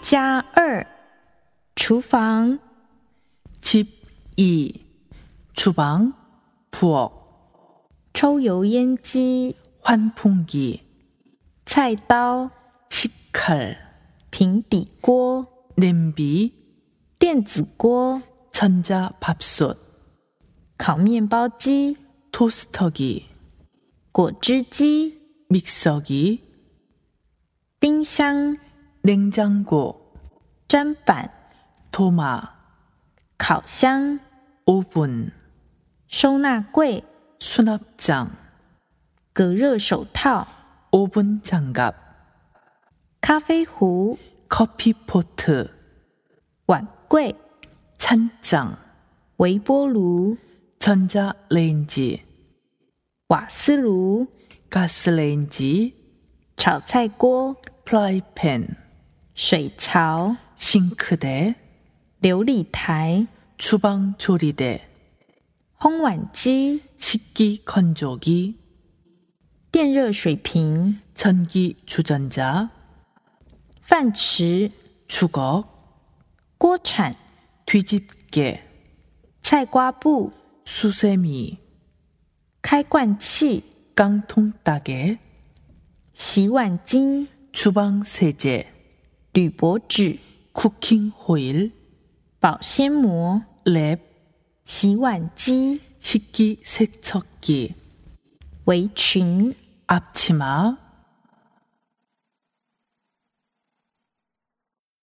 加2厨房 집 2 주방 부엌 抽油烟机 환풍기 菜刀 식칼 平底锅 냄비 电子锅 전자밥솥 烤面包机 토스터기 果汁机 믹서기 冰箱 냉장고 砧板 도마 烤箱 오븐 收纳柜 수납장 隔热手套 오븐 장갑 咖啡壶 커피포트 碗柜 찬장 微波炉 전자레인지 瓦斯炉 가스레인지 炒菜锅 프라이팬 水槽 싱크대 流理台 주방 조리대 烘碗机 식기 건조기 电热水瓶 전기 주전자 饭匙 주걱 锅铲 뒤집개 菜瓜布 수세미 开罐器 깡통따개 洗碗巾 주방 세제 铝箔纸 쿠킹 호일 保鲜膜 랩 洗碗机 식기 세척기 围裙 앞치마